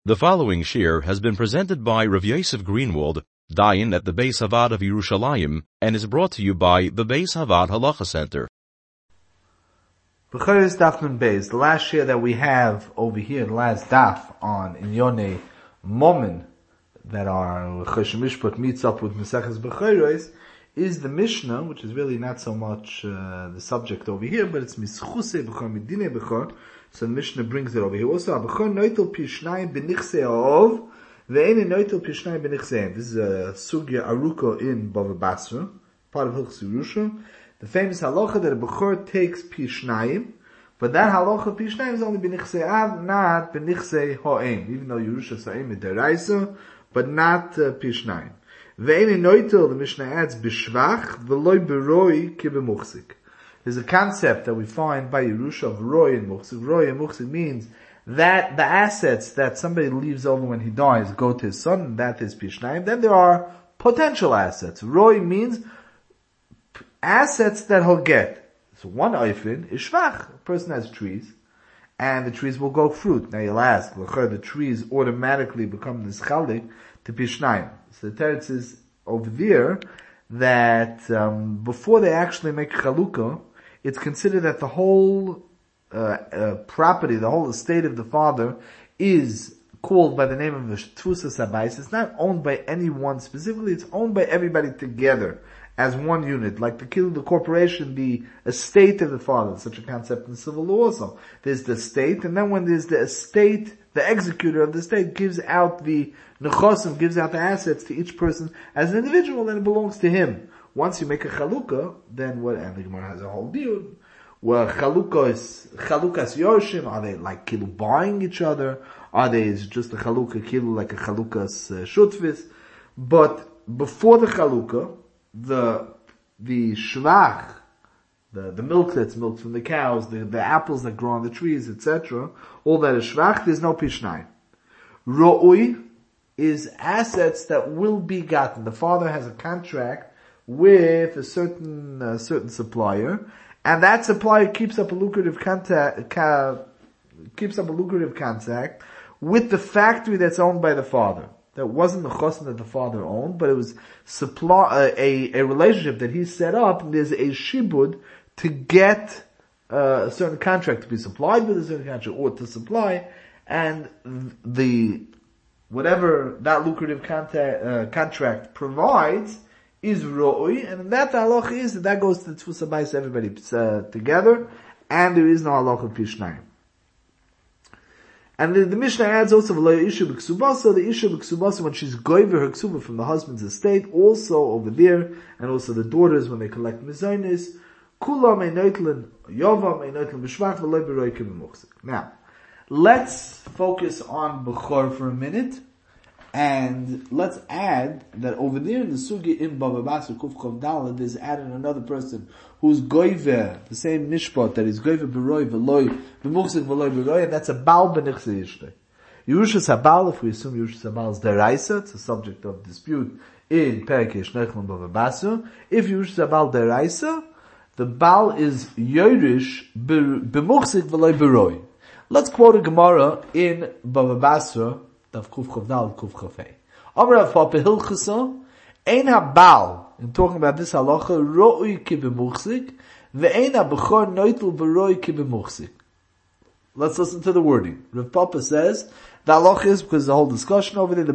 The following shir has been presented by Rav Yosef Greenwald, Dayan at the Beis Havad of Yerushalayim, and is brought to you by the Beis Havad Halacha Center. B'cheres Daf Nun Beis, the last shir that we have over here, the last daf on Inyonei Momen, that our Choshen Mishpat meets up with Maseches B'cheres, is the Mishnah, which is really not so much the subject over here, but it's Mischuse B'chor Midine B'chor. So the Mishnah brings it over here. Also, Abachor noitel pishnayim b'nichsei ha'ov, ve'ene noitel pishnayim b'nichseiim. This is a sugya aruko in Bava Basra, part of Hilchos Yerusha. The famous halacha that a Bachor takes pishnayim, but that halacha pishnayim is only b'nichsei av, not b'nichsei ha'im. Even though Yerusha sa'im is deraisa, but not pishnayim. Ve'ene noitel, the Mishnah adds, b'shvach, v'loi b'roi ki b'muchzik. There's a concept that we find by Yerusha of Roy and Muchzik. Roy and Muchzik means that the assets that somebody leaves over when he dies go to his son, and that is Pishnayim. Then there are potential assets. Roy means assets that he'll get. So one oifin is Shvach. A person has trees, and the trees will grow fruit. Now you'll ask, the trees automatically become nischalik to Pishnayim. So the teretz is over there that before they actually make chalukah, it's considered that the whole property, the whole estate of the father is called by the name of the Tfusas Habayis. It's not owned by anyone specifically, it's owned by everybody together as one unit. Like the corporation, the estate of the father, such a concept in civil law also. There's the estate, and then when there's the estate, the executor of the estate gives out the nechosim, gives out the assets to each person as an individual, then it belongs to him. Once you make a chalukah, then what, and the Gemara has a whole deal, where chalukas yoshim, are they like kilu buying each other? Are they just a chalukah kilu like a chalukas shutfis? But before the chalukah, the shvach, the milk that's milked from the cows, the apples that grow on the trees, etc., all that is shvach, there's no pishnai. Ro'ui is assets that will be gotten. The father has a contract with a certain supplier, and that supplier keeps up a lucrative contact with the factory that's owned by the father. That wasn't the chosin that the father owned, but it was a relationship that he set up, and there's a shibud to get a certain contract to be supplied with a certain contract, or to supply, and whatever that lucrative contract provides is ro'ui, and that the halacha is that goes to the Tfus Habayis, everybody together, and there is no halacha pishnayim. And the Mishnah adds also v'lo isha b'ksubasa, the isha b'ksubasa when she's goyver her ksuba from the husband's estate, also over there, and also the daughters when they collect mizonis, kula meinotlin yova meinotlin b'shvach v'lo b'roi ki b'muchzik. Now, let's focus on Bechor for a minute. And let's add that over there in the sugi in Bava Basra Kuf Chav Daled, there's added another person who's goiver, the same mishpat that is goiver b'roi v'loi b'muchzik v'loi b'roi, and that's a bal b'nichsei yishtei. Yerushas Habal, if we assume Yerushas Habal is deraisa, it's a subject of dispute in Perek Yeshnechon Bava Basra. If Yerushas Habal deraisa, the bal is yorish b'muchzik v'loi b'roi. Let's quote a Gemara in Bava Basra. Dav Kuf Chav Daled Kuf Chav Hey. Amar Rav Papa Hilchasa, ein habal, in talking about this halacha, ro'ui ki b'muchzik, ve'ein ha-bechor noitel b'roi ki b'muchzik. Let's listen to the wording. Rav Papa says, the halacha is, because the whole discussion over there, the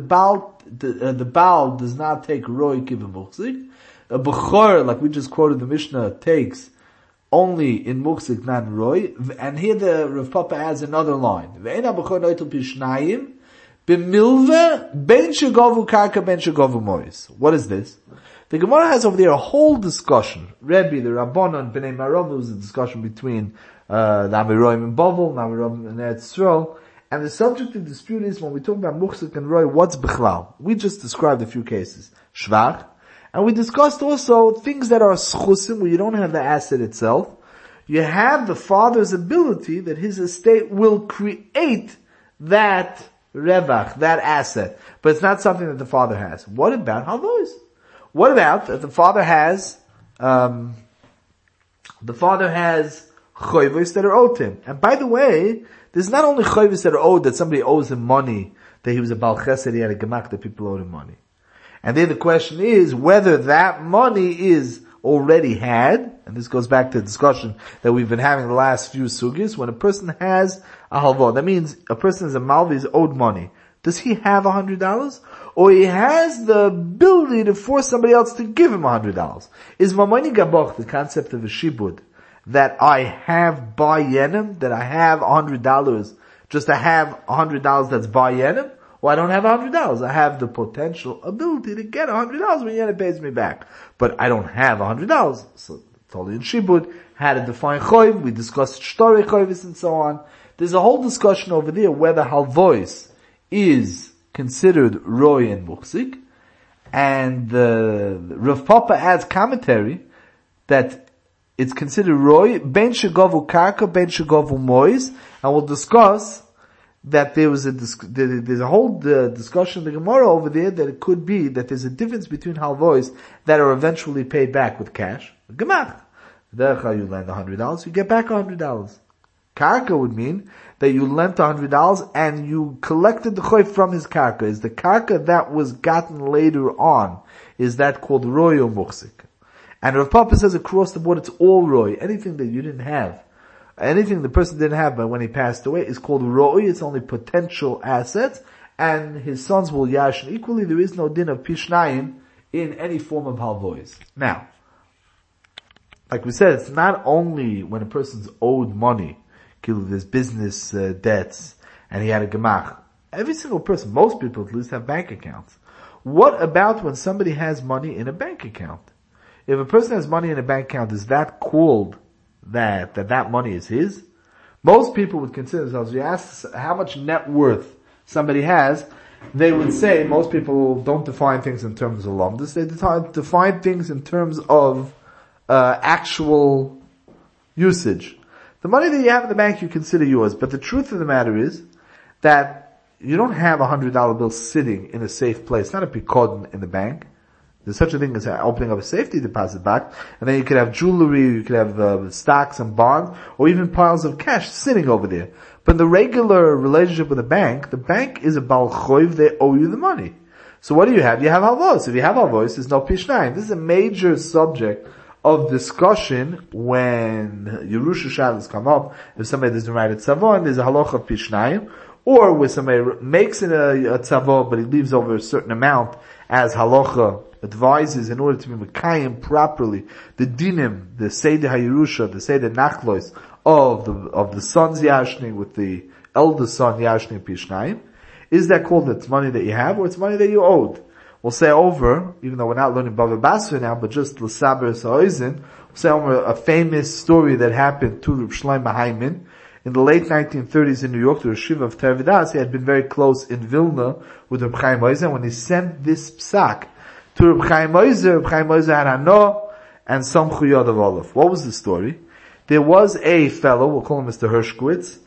Baal does not take roi ki b'muchzik. A bechor, like we just quoted the Mishnah, takes only in muchzik, not roi. And here the Rav Papa adds another line. Ve'ein ha-bechor noitel pishnayim, b'milve ben shegovu karka ben shegovu mois. What is this? The Gemara has over there a whole discussion. Rebbe, the Rabbanon, Bnei Marav, was a discussion between the Amiroim and Bavel, the Amiroim and Eretz Yisrael. And the subject of dispute is, when we talk about muchzik and roi, what's bichlal? We just described a few cases. Shvach. And we discussed also things that are schusim, where you don't have the asset itself. You have the father's ability that his estate will create that revach, that asset. But it's not something that the father has. What about halvos? What about that the father has chayvos that are owed to him? And by the way, there's not only chayvos that are owed, that somebody owes him money, that he was a Baal Chesed, he had a gemach that people owed him money. And then the question is whether that money is already had, and this goes back to the discussion that we've been having the last few sugis, when a person has a halva, that means a person is a malvi, is owed money. Does he have $100? Or he has the ability to force somebody else to give him $100? Is mamoni gaboch, the concept of a shibud, that I have bayenim, that I have $100, just to have $100 that's bayenim? Or I don't have $100. I have the potential ability to get $100 when Yenim pays me back. But I don't have $100. So, totally in Shibud, how to define Choiv, we discussed Shtori Choivis and so on. There's a whole discussion over there whether Halvois is considered Roy and Muksik. And Rav Papa adds commentary that it's considered Roy, Ben Shegovu Karka, Ben Shegovu Mois, and we'll discuss that there's a whole discussion in the Gemara over there that it could be that there's a difference between halvois that are eventually paid back with cash. Gemach. Therefore you lend $100, you get back $100. Karka would mean that you lent $100 and you collected the choy from his karka. Is the karka that was gotten later on, is that called roy or muksik? And Rav Papa says across the board it's all roy. Anything that you didn't have, anything the person didn't have but when he passed away is called ro'y. It's only potential assets, and his sons will yashin equally. There is no din of pishnayim in any form of halvois. Now, like we said, it's not only when a person's owed money, there's business debts, and he had a gemach. Every single person, most people at least, have bank accounts. What about when somebody has money in a bank account? If a person has money in a bank account, is that called that money is his? Most people would consider themselves, you ask how much net worth somebody has, they would say, most people don't define things in terms of lumdus, they define things in terms of actual usage. The money that you have in the bank you consider yours, but the truth of the matter is that you don't have a $100 bill sitting in a safe place, not a picodon in the bank. There's such a thing as opening up a safety deposit box, and then you could have jewelry, you could have stocks and bonds, or even piles of cash sitting over there. But in the regular relationship with the bank is a bal choiv, they owe you the money. So what do you have? You have halvos. If you have halvos, there's no pishnayim. This is a major subject of discussion when Yerusha Shabbos come up. If somebody doesn't write a tzavon, there's a halacha of pishnayim. Or where somebody makes it a tzavon, but he leaves over a certain amount as halacha advises in order to be mekayim properly the dinim, the seder hayirusha, the seder nachlos of the son's yashning with the eldest son yashning pishnayim. Is that called it's money that you have, or it's money that you owed? We'll say over, even though we're not learning Bava Basra now, but just l'saber sa'oizin, we'll say over a famous story that happened to Reb Shlomo Hayman in the late 1930s in New York, the Yeshiva of Tervidas. He had been very close in Vilna with Reb Chaim Oizer. When he sent this psak to Reb Chaim Oizer had Hano and some Chuyod of Olaf. What was the story? There was a fellow, we'll call him Mr. Hershkowitz.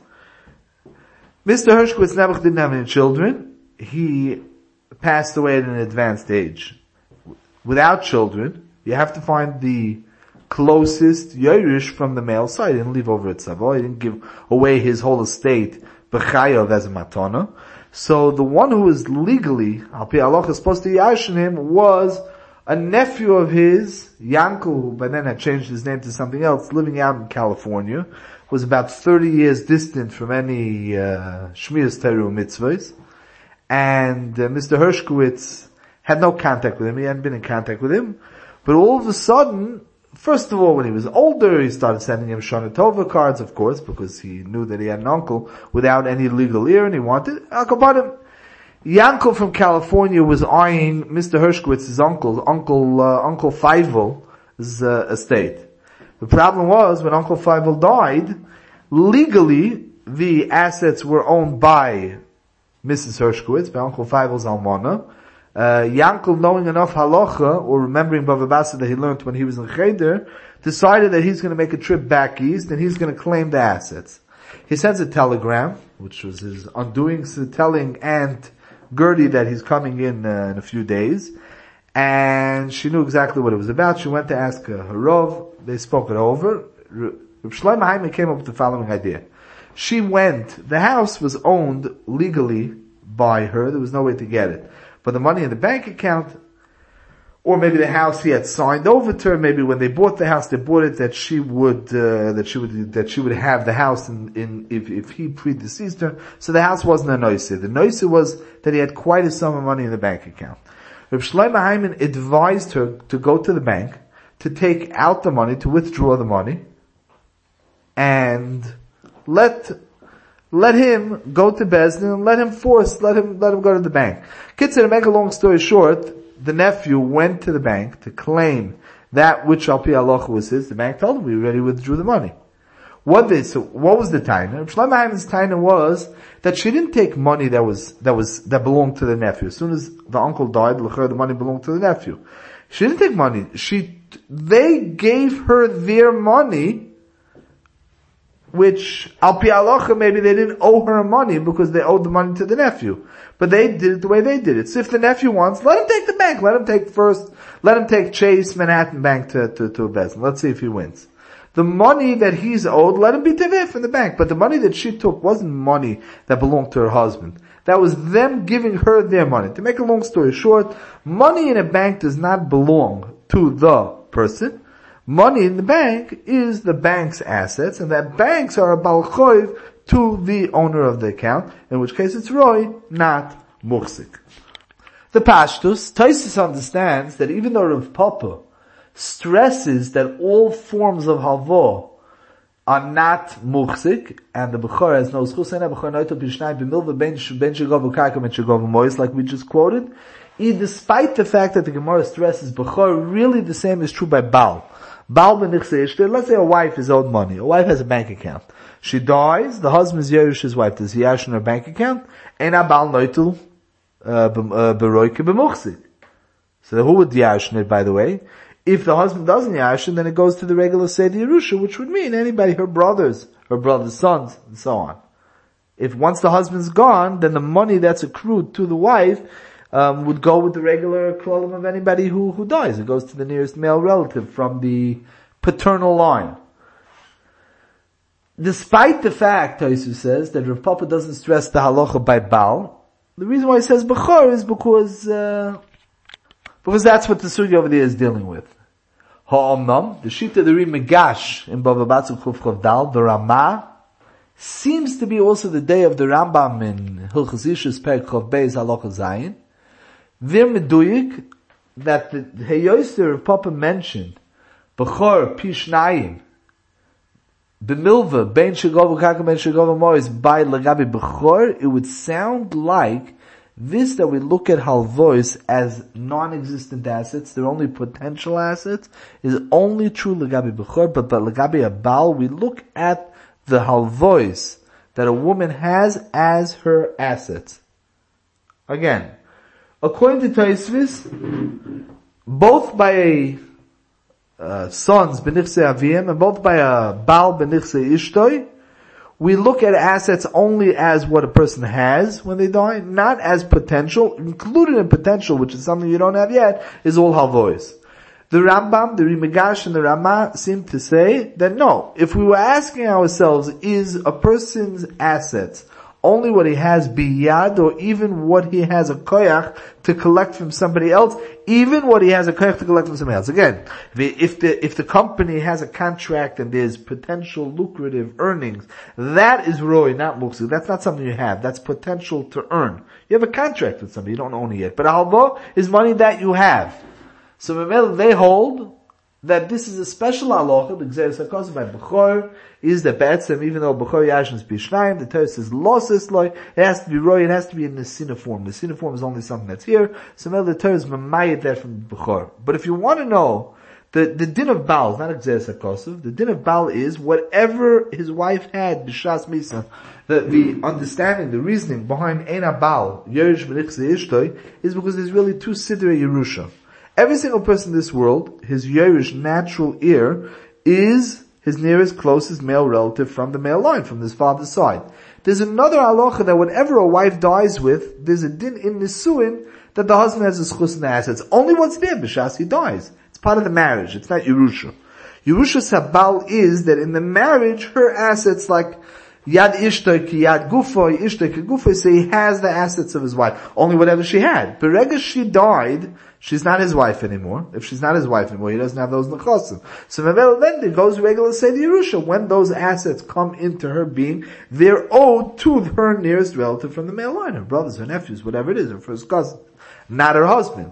Mr. Hershkowitz never didn't have any children. He passed away at an advanced age. Without children, you have to find the closest Yerush from the male side. He didn't leave over at Savoy. He didn't give away his whole estate, B'chayav, as a matana. So the one who was legally, Al Pi Halacha, supposed to yashin him was a nephew of his, Yankel, who by then had changed his name to something else, living out in California, was about 30 years distant from any Shmiras Teru mitzvahs. And Mr. Hershkowitz had no contact with him. He hadn't been in contact with him. But all of a sudden, first of all, when he was older, he started sending him Shana Tova cards, of course, because he knew that he had an uncle without any legal ear, and he wanted Akabadim. Yankel from California was eyeing Mr. Hershkowitz's Uncle Feivel's estate. The problem was, when Uncle Feivel died, legally, the assets were owned by Mrs. Hershkowitz, by Uncle Feivel's almana. Yankel, knowing enough halacha, or remembering Bava Basra that he learned when he was in Cheder, decided that he's going to make a trip back east and he's going to claim the assets. He sends a telegram, which was his undoing, telling Aunt Gertie that he's coming in a few days, and she knew exactly what it was about. She went to ask her Rov. They spoke it over. Reb Shlomo Hayman came up with the following idea. She went, the house was owned legally by her. There was no way to get it. But the money in the bank account, or maybe the house he had signed over to her, maybe when they bought the house, they bought it that she would have the house if he predeceased her. So the house wasn't a noise. The noise was that he had quite a sum of money in the bank account. Reb Shlomo Hyman advised her to go to the bank, to take out the money, to withdraw the money, and let him go to Bezdin and let him go to the bank. Kitzur, to make a long story short, the nephew went to the bank to claim that which Al Pi Halacha was his. The bank told him we already withdrew the money. What was the taina? Shlomo Hyman's taina was that she didn't take money that belonged to the nephew. As soon as the uncle died, the money belonged to the nephew. She didn't take money. They gave her their money, which Al Pi Halacha maybe they didn't owe her money because they owed the money to the nephew. But they did it the way they did it. So if the nephew wants, let him take the bank. Let him take Chase Manhattan Bank to Bezdin. Let's see if he wins. The money that he's owed, let him be teveh from the bank. But the money that she took wasn't money that belonged to her husband. That was them giving her their money. To make a long story short, money in a bank does not belong to the person. Money in the bank is the bank's assets, and that banks are a bal choiv to the owner of the account, in which case it's roi, not muchzik. The Pashtus, Taisus understands that even though Rav Papa stresses that all forms of halvo are not muchzik, and the Bechor has no schus, and the Bechor noito bishnai b'milva ben shegov u'karka ben shegov u'mois, like we just quoted, despite the fact that the Gemara stresses Bechor, really the same is true by Baal. Baal b'nichsei ishter, let's say a wife is owed money. A wife has a bank account. She dies, the husband is Yerush his wife. Does he yash in her bank account? Ein Baal noitul beroike b'muchzik. So who would yash it, by the way? If the husband doesn't yash, then it goes to the regular Seder Yerusha, which would mean anybody, her brother's sons, and so on. If once the husband's gone, then the money that's accrued to the wife would go with the regular klolim of anybody who dies. It goes to the nearest male relative from the paternal line. Despite the fact, Taisus says, that Rav Papa doesn't stress the halacha by Baal, the reason why he says Bechor is because that's what the sugya over there is dealing with. Ha'omnam, the Shita the Megash in Bava Batzu Chuf Chav Dal, the Ramah, seems to be also the day of the Rambam in Hilchos Yishus Perek Chav Beis Halacha Zayin. They're meduyik that the Heyoster of Papa mentioned Bechor Pishnayim B'milva Ben Shegov U'Kaka Ben Shegov U'Mois by Lagabi Bechor. It would sound like this, that we look at halvois as non-existent assets, they're only potential assets, is only true Lagabi Bechor, but Lagabi Abal, we look at the halvois that a woman has as her assets. Again, according to Taisvis, both by a sons b'nichsei avim and both by a Baal b'nichsei ishtoi, we look at assets only as what a person has when they die, not as potential. Included in potential, which is something you don't have yet, is all halvois. The Rambam, the Rimegash, and the Ramah seem to say that no, if we were asking ourselves, is a person's assets only what he has biyad, or even what he has a koyach to collect from somebody else, even what he has a koyach to collect from somebody else. Again, if the company has a contract and there's potential lucrative earnings, that is roi, not muksik. That's not something you have. That's potential to earn. You have a contract with somebody, you don't own it yet. But halvo is money that you have. So they hold that this is a special halacha, the Gzeres HaKosim by Bechor, is that Be'etzem, even though Bechor Yashin is Bishnayim, the Torah says Losses Loi, it has to be Roy, it has to be in the Nesina form. The Nesina form is only something that's here, so the Torah is Mamayit that from Bechor. But if you want to know, the din of Baal is not a Gzeres HaKosim, the din of Baal is whatever his wife had, B'Shas Misa, the understanding, the reasoning behind Eina Baal, Yerush B'Nichse Ishtoi, is because there's really two Sidrei Yerusha. Every single person in this world, his Yerush natural heir, is his nearest, closest male relative from the male line, from his father's side. There's another halacha that whenever a wife dies with, there's a din in Nisuin that the husband has a schus in the assets. Only once there, b'shas he dies. It's part of the marriage. It's not Yerusha. Yerusha Sabal is that in the marriage, her assets like Yad Ishtoi ki Yad Gufoi, Ishtoi ki Gufoi, so he has the assets of his wife. Only whatever she had. But Rega she died, she's not his wife anymore. If she's not his wife anymore, he doesn't have those nechosim. So then it goes regular say to Yerusha, when those assets come into her being, they're owed to her nearest relative from the male line, her brothers, her nephews, whatever it is, her first cousin, not her husband.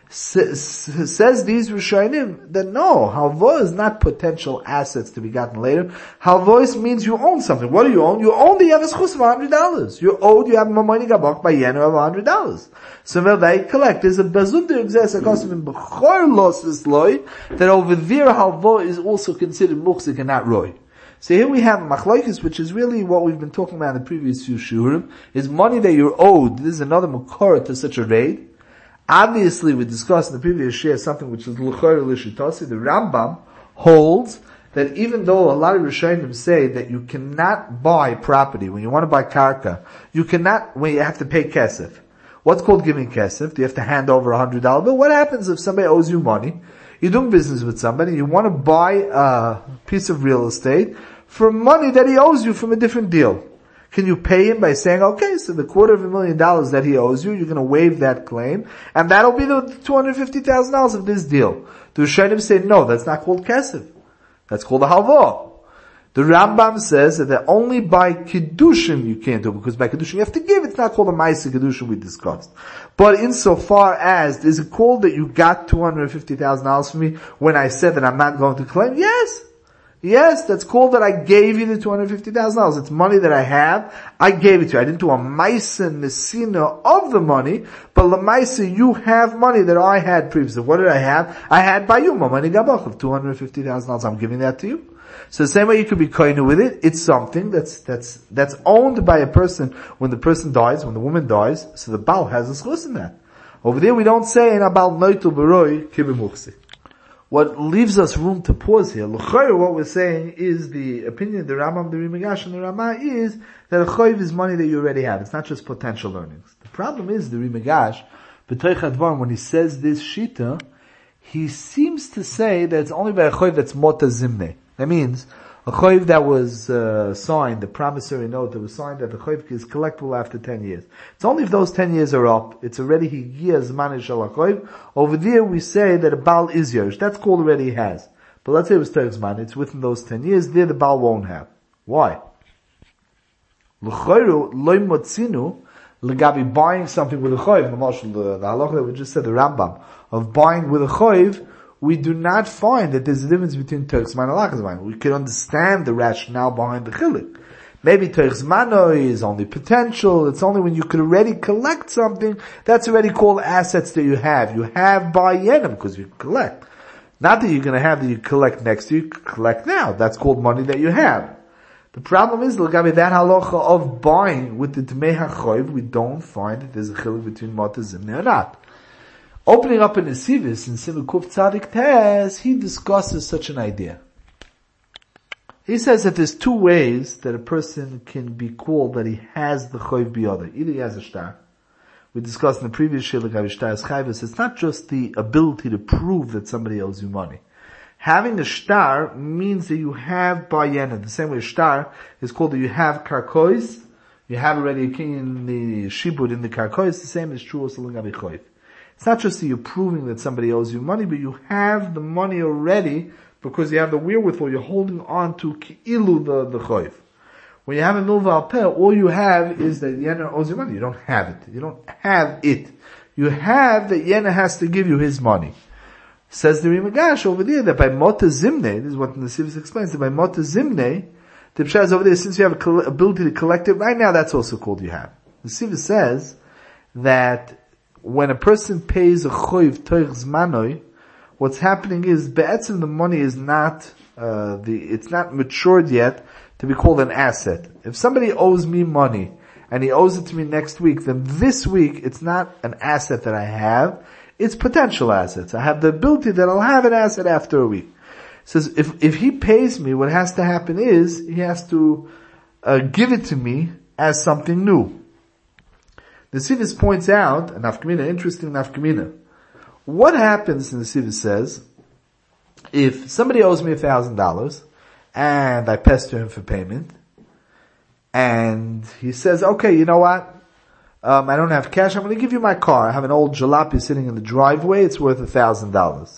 Says these Rishonim that no, halva is not potential assets to be gotten later. Halvois means you own something. What do you own? You own the Yavis Chus of $100. You're owed, you have Mamoni Gabok by Yener of $100. So when they collect, there's a Bazundir Exes Akosim in Bechor Losses Loi, that over there halva is also considered Muchzik and not Roy. So here we have Machlokes, which is really what we've been talking about in the previous few Shurim, is money that you're owed. This is another Makora to such a raid. Obviously, we discussed in the previous share something which is L'chor L'shitasi. The Rambam holds that even though a lot of Rishonim say that you cannot buy property, when you want to buy karka, you cannot, when you have to pay kesef. What's called giving kesef? Do you have to hand over $100 bill? What happens if somebody owes you money? You're doing business with somebody, you want to buy a piece of real estate for money that he owes you from a different deal. Can you pay him by saying, okay, so the $250,000 that he owes you, you're going to waive that claim, and that'll be the $250,000 of this deal. The Rishonim say, no, that's not called kesef. That's called a halva. The Rambam says that only by Kiddushin you can't do it, because by Kiddushin you have to give, it's not called a Ma'aseh Kiddushin we discussed. But insofar as, is it called that you got $250,000 from me when I said that I'm not going to claim? Yes. Yes, that's called that I gave you the $250,000. It's money that I have. I gave it to you. I didn't do a Maisa Nesina of the money, but Lamaisa, you have money that I had previously. What did I have? I had by you, money gabach of $250,000. I'm giving that to you. So the same way you could be koinu with it, it's something that's owned by a person when the person dies, when the woman dies, so the Baal has a schus in that. Over there we don't say in Abal Noitul Baroi Kibimuchsi. What leaves us room to pause here, l'chayr, what we're saying is the opinion of the Rambam, the Rimagash, and the Ramah is that a chayv is money that you already have. It's not just potential earnings. The problem is the Rimagash, b'toich hadvarim, when he says this shita, he seems to say that it's only by a chayv that's mota zimne. That means a chayv that was signed, the promissory note that was signed, that the chayv is collectible after 10 years. It's only if those 10 years are up, it's already higiyah zman shel chayv. Over there we say that a Baal is yerush. That's called already he has. But let's say it was Terek Zman, it's within those 10 years, there the Baal won't have. Why? L'chayru loy motzinu legabi buying something with a chayv, the halacha that we just said, the Rambam, of buying with a chayv, we do not find that there's a difference between Terek Zman and Lach Zman. We can understand the rationale behind the chilik. Maybe Terek Zman is only potential, it's only when you could already collect something, that's already called assets that you have. You have by yenim, because you collect. Not that you're going to have that you collect next year, you collect now. That's called money that you have. The problem is, look at that halacha of buying with the Dmei HaChoiv, we don't find that there's a chilik between Mata Zimne or not. Opening up in the Sivis, in Simon Kuf Tzadik Tes, he discusses such an idea. He says that there's two ways that a person can be called that he has the Choiv Biyada. Either he has a shtar. We discussed in the previous shir, like Avishtar's Chayvus, it's not just the ability to prove that somebody owes you money. Having a shtar means that you have bayena. The same way a shtar is called that you have karkois, you have already a king in the shibud in the karkois, the same is true also in Gabi Choiv. It's not just that you're proving that somebody owes you money, but you have the money already because you have the wherewithal. You're holding on to ki'ilu the choiv. When you have a milva al peh, all you have is that Yena owes you money. You don't have it. You don't have it. You have that Yena has to give you his money. Says the Rimagash over there that by Mota Zimne, this is what the Sivis explains, that by Mota Zimne, the Pshah is over there, since you have a ability to collect it right now, that's also called you have. The Sivis says that when a person pays a choiv toich zmanoi, what's happening is be'etzim the money is not it's not matured yet to be called an asset. If somebody owes me money and he owes it to me next week, then this week it's not an asset that I have, it's potential assets. I have the ability that I'll have an asset after a week. It says if he pays me, what has to happen is he has to give it to me as something new. The Sivis points out, a nafkamina, interesting nafkamina. What happens, in the Sivis says, if somebody owes me $1,000, and I pester him for payment, and he says, okay, you know what? I don't have cash, I'm going to give you my car. I have an old jalopy sitting in the driveway, it's worth $1,000.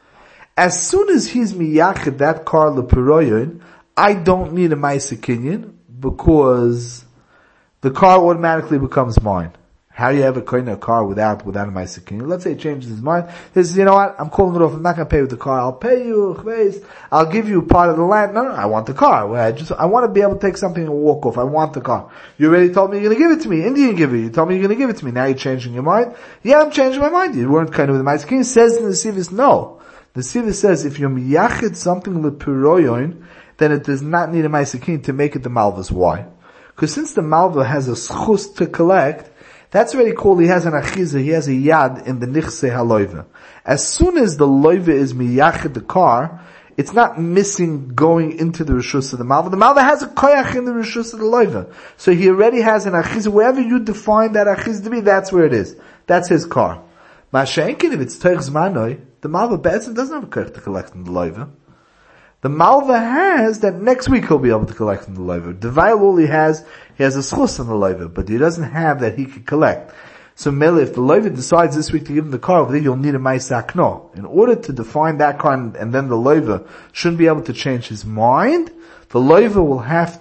As soon as he's miyachid that car lepiroyon, I don't need a Maisa Kinyan, because the car automatically becomes mine. How do you ever coin a car without a Maisa Kinyan? Let's say he changes his mind. He says, you know what, I'm calling it off, I'm not going to pay with the car, I'll pay you, I'll give you part of the land. No, I want the car. I want to be able to take something and walk off. I want the car. You already told me you're going to give it to me. Indian give it. You told me you're going to give it to me. Now you're changing your mind? Yeah, I'm changing my mind. You weren't kind of with the Maisa Kinyan. Says in the Sivis, no. The Sivis says, if you're miyachid something lepiroyon, then it does not need a Maisa Kinyan to make it the Malvas. Why? Because since the Malva has a schus to collect, that's already called, he has an achiza, he has a yad in the nichse haloiva. As soon as the loiva is miyachid the car, it's not missing going into the rishus of the Malva. The Malva has a koyach in the rishus of the loiva. So he already has an achiza. Wherever you define that achiza to be, that's where it is. That's his car. Mashenkin, if it's teich zmanoi, the Malva doesn't have a koyach to collect in the loiva. The Malva has that next week he'll be able to collect from the loiva. The Vail all he has a schus on the loiva, but he doesn't have that he can collect. So Mele, if the loiva decides this week to give him the car over there, you'll need a Maisa Akno. In order to define that car, and then the loiva shouldn't be able to change his mind, the Malva will have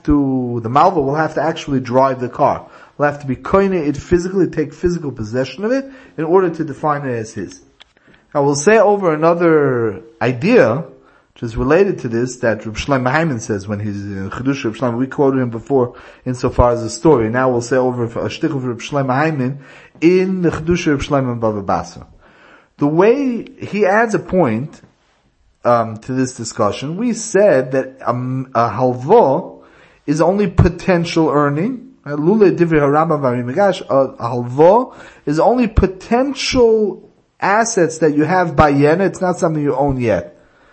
to actually drive the car. Will have to be koine it physically, take physical possession of it, in order to define it as his. Now we'll say over another idea, which is related to this, that Reb Shlomo Hyman says when he's in Chedush Reb Shlomo. We quoted him before insofar as a story. Now we'll say over a shtick of Reb Shlomo Hyman in the Chedush Reb Shlomo Bava Basra. The way he adds a point to this discussion, we said that a halva is only potential earning. Lule Divrei HaRambam V'Arimegash, a halva is only potential assets that you have by yena. It's not something you own yet.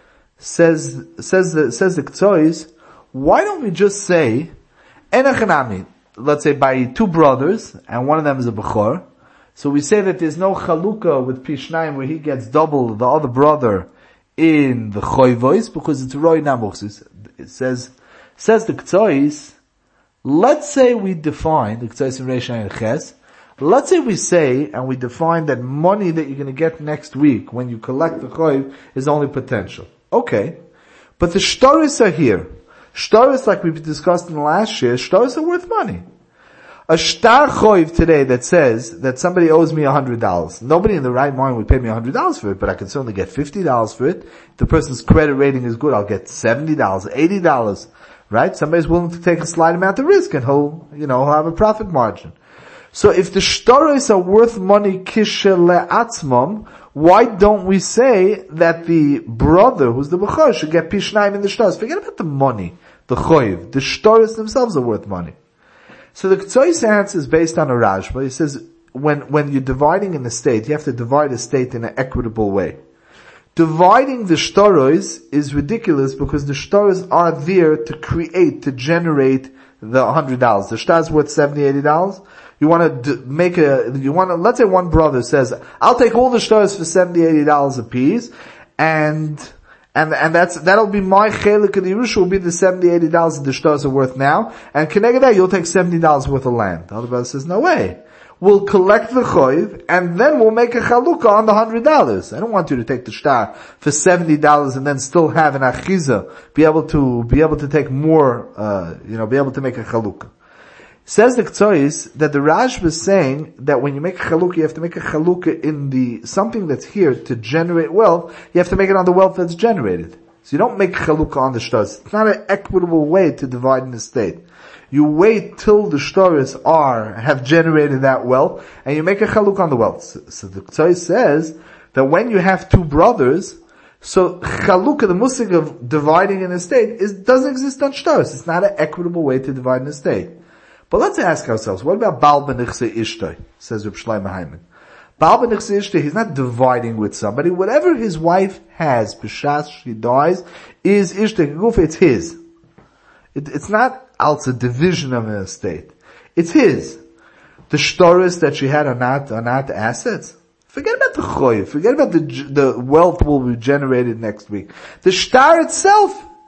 Says the Ktsois, why don't we just say, Enachanami, let's say by two brothers, and one of them is a Bechor. So we say that there's no Chalukah with Pishnaim where he gets double the other brother in the Choyvois, because it's Roy Namuchs. It says the Ktsois, let's say we define, the Ktsois in Reish and Ches, let's say we say, and we define that money that you're going to get next week when you collect the Choyv is only potential. Okay. But the shtaris are here. Shtaris, like we discussed in the last year, shtaris are worth money. A shtar choiv today that says that somebody owes me $100. Nobody in the right mind would pay me $100 for it, but I can certainly get $50 for it. If the person's credit rating is good, I'll get $70, $80. Right? Somebody's willing to take a slight amount of risk and he'll have a profit margin. So if the shtaris are worth money kishe le'atzmam, why don't we say that the brother, who's the Bechor, should get Pishnaim in the shtaris? Forget about the money, the choiv. The shtaris themselves are worth money. So the Ktsois answer is based on a Rashba. He says, when you're dividing an estate, you have to divide a estate in an equitable way. Dividing the shtaris is ridiculous because the shtaris are there to generate the $100. The shtar is worth $70, $80. Let's say one brother says, I'll take all the shtaris for $70, $80 a piece, and that'll be my chelik of the Yerusha will be the $70, $80 that the shtaris are worth now, and connected that, you'll take $70 worth of land. The other brother says, no way. We'll collect the choiv, and then we'll make a chalukah on the $100. I don't want you to take the shtar for $70 and then still have an achiza, be able to take more, be able to make a chalukah. Says the Ktsois that the Rashba is saying that when you make a chalukah, you have to make a chalukah in something that's here to generate wealth, you have to make it on the wealth that's generated. So you don't make chalukah on the shtaris. It's not an equitable way to divide an estate. You wait till the shtaris have generated that wealth, and you make a chalukah on the wealth. So the Ktsois says that when you have two brothers, so chalukah, the musig of dividing an estate, doesn't exist on shtaris. It's not an equitable way to divide an estate. But let's ask ourselves, what about Baal B'nichse Ishtay? Says Reb Shlomo Hyman. Baal B'nichse Ishtay, he's not dividing with somebody. Whatever his wife has, b'shas she dies, is Ishtay. It's his. It's not also a division of an estate. It's his. The shtaris that she had are not assets. Forget about the choy. Forget about the wealth will be generated next week. The shtar itself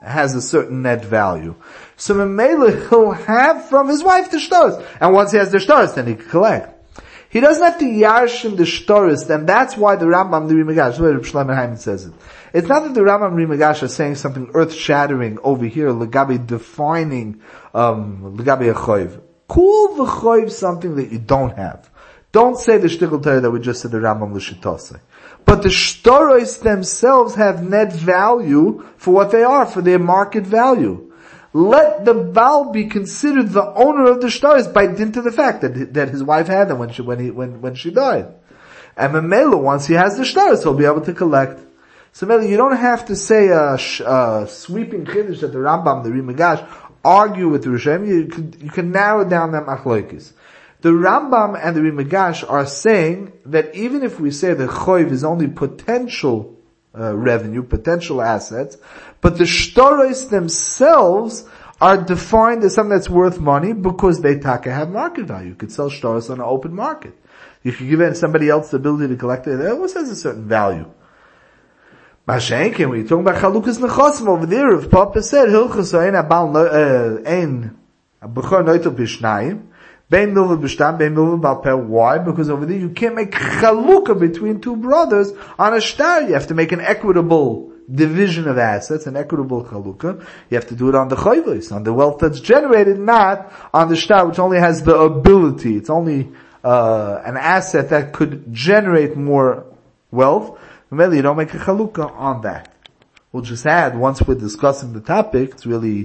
has a certain net value. So Memela, he'll have from his wife the shtaris. And once he has the shtaris, then he can collect. He doesn't have to yarshim the shtaris, and that's why the Rambam, the Rimagash, the way Reb Shlomo Hyman says it. It's not that the Rambam and Rimagash are saying something earth-shattering over here, Legabi defining, Legabi a choiv. Call the choiv something that you don't have. Don't say the shtickle Torah that we just said the Rambam l'shitosei. But the shtaros themselves have net value for what they are, for their market value. Let the Baal be considered the owner of the shtaros by dint of the fact that his wife had them when she died. And Memela, once he has the shtaros, he'll be able to collect. So Memela, you don't have to say a sweeping chiddush that the Rambam, the Rimagash, argue with the Rishonim. You can narrow down that machlokes. The Rambam and the Rimagash are saying that even if we say the choiv is only potential revenue, potential assets, but the shtaros themselves are defined as something that's worth money because they taka have market value. You could sell shtaros on an open market. You could give somebody else the ability to collect it. It always has a certain value. Mashenkin, when you're talking about chalukas nechosim over there, if Papa said hilchos ein abal ein b'chor noitel b'shnayim, bein milva b'shtam, bein milva b'alpeh. Why? Because over there you can't make chalukah between two brothers on a shtar. You have to make an equitable division of assets, an equitable chalukah. You have to do it on the chayvos, on the wealth that's generated, not on the shtar, which only has the ability. It's only an asset that could generate more wealth. Really, you don't make a chalukah on that. We'll just add, once we're discussing the topic, it's really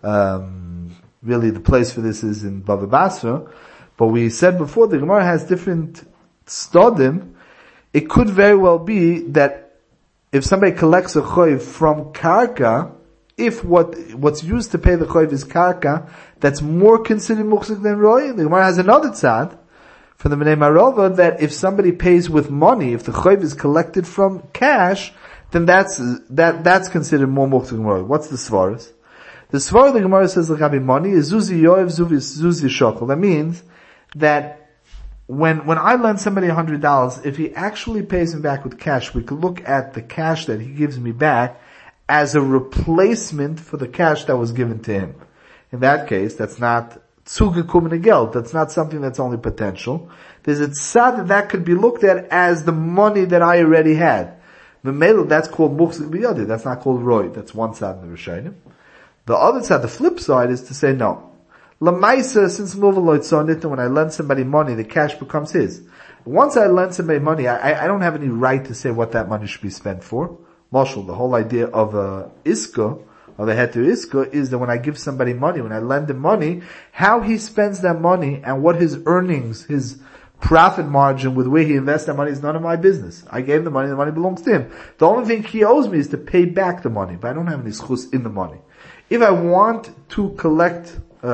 the place for this is in Bava Basra, but we said before, the Gemara has different stodim. It could very well be that if somebody collects a choiv from karka, if what's used to pay the choiv is karka, that's more considered muksik than roy. The Gemara has another tzad from the Bnei Marova that if somebody pays with money, if the choiv is collected from cash, then that's considered more muksik than roy. What's the svaras? The svar of the Gemara says l'gabi money is zuzi yoev, zuzi shokel. That means that when I lend somebody $100, if he actually pays me back with cash, we could look at the cash that he gives me back as a replacement for the cash that was given to him. In that case, that's not zugekommene Geld. That's not something that's only potential. There's a tzad that could be looked at as the money that I already had. That's called muksik biyadi. That's not called roy. That's one tzad in the Rishonim. The other side, the flip side, is to say no. Lamaisa, since when I lend somebody money, the cash becomes his. Once I lend somebody money, I don't have any right to say what that money should be spent for. Marshall, the whole idea of a iska, of a heter iska, is that when I give somebody money, when I lend him money, how he spends that money and what his earnings, his profit margin with where he invests that money is none of my business. I gave the money belongs to him. The only thing he owes me is to pay back the money, but I don't have any schus in the money. If I want to collect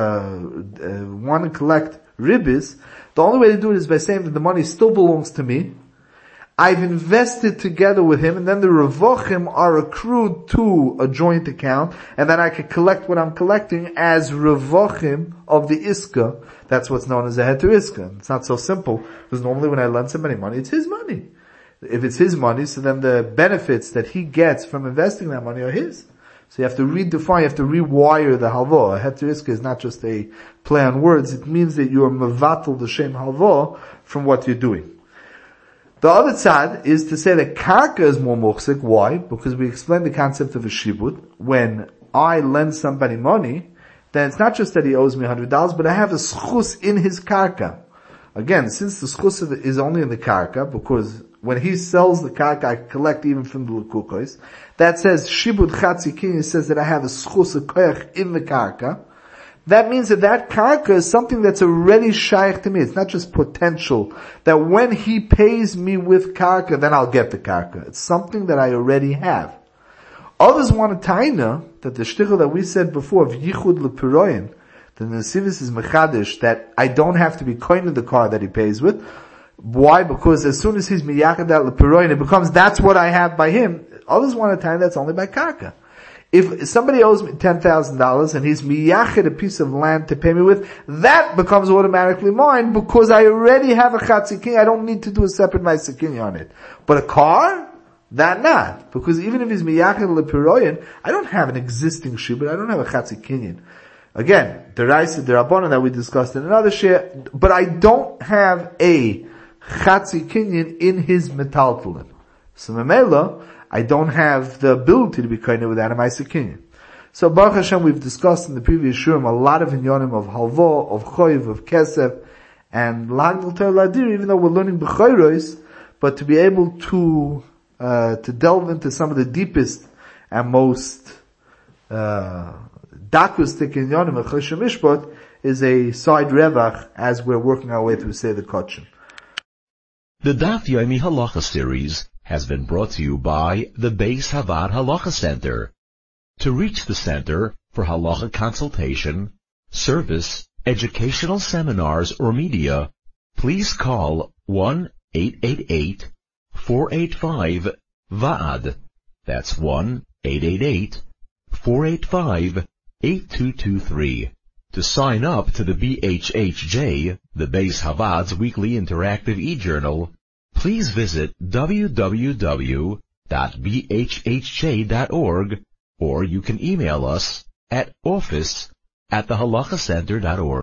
ribbis, the only way to do it is by saying that the money still belongs to me. I've invested together with him, and then the revochim are accrued to a joint account, and then I can collect what I'm collecting as revochim of the iska. That's what's known as a heter iska. It's not so simple, because normally when I lend somebody money, it's his money. If it's his money, so then the benefits that he gets from investing that money are his. So you have to redefine, you have to rewire the halva. A heter iska is not just a play on words, it means that you are mevatel the shem halva from what you're doing. The other tzad is to say that karka is more muksik. Why? Because we explained the concept of a shibud. When I lend somebody money, then it's not just that he owes me $100, but I have a schus in his karka. Again, since the schus is only in the karka, because when he sells the karka, I collect even from the lekukos. That says shibud chatzikin. It says that I have a schus, a koyach in the karka. That means that karka is something that's already shaykh to me. It's not just potential. That when he pays me with karka, then I'll get the karka. It's something that I already have. Others want to taina that the shtichel that we said before of yichud lepiroyin, the nesivis is mechadish, that I don't have to be coin in the car that he pays with. Why? Because as soon as he's miyachad that lepiroyin, it becomes that's what I have by him. Others want to taina that's only by karka. If somebody owes me $10,000 and he's miyached a piece of land to pay me with, that becomes automatically mine because I already have a chatzikin. I don't need to do a separate ma'asikini on it. But a car, That not. Because even if he's miyachid lepiroyin, I don't have an existing shibud, I don't have a chatzi kinyan. Again, the Raisa, the Rabbanan that we discussed in another share, but I don't have a chatzi kinyan in his metaltalin. So memela, I don't have the ability to be koine with animaisa kinyan. So Baruch Hashem, we've discussed in the previous shurim a lot of inyanim of halva, of choiv, of kesef, and lagdal ladir, even though we're learning b'chayros, but to be able to delve into some of the deepest and most dakustik inyanim of Choshen Mishpat is a side revach as we're working our way through Seder Kotshim. The Daf Yomi Halacha series has been brought to you by the Beis Havad Halacha Center. To reach the center for halacha consultation, service, educational seminars, or media, please call 1-888-485-VAAD. That's 1-888-485-8223. To sign up to the BHHJ, the Beis Havad's weekly interactive e-journal, please visit www.bhhj.org, or you can email us at office@thehalachacenter.org.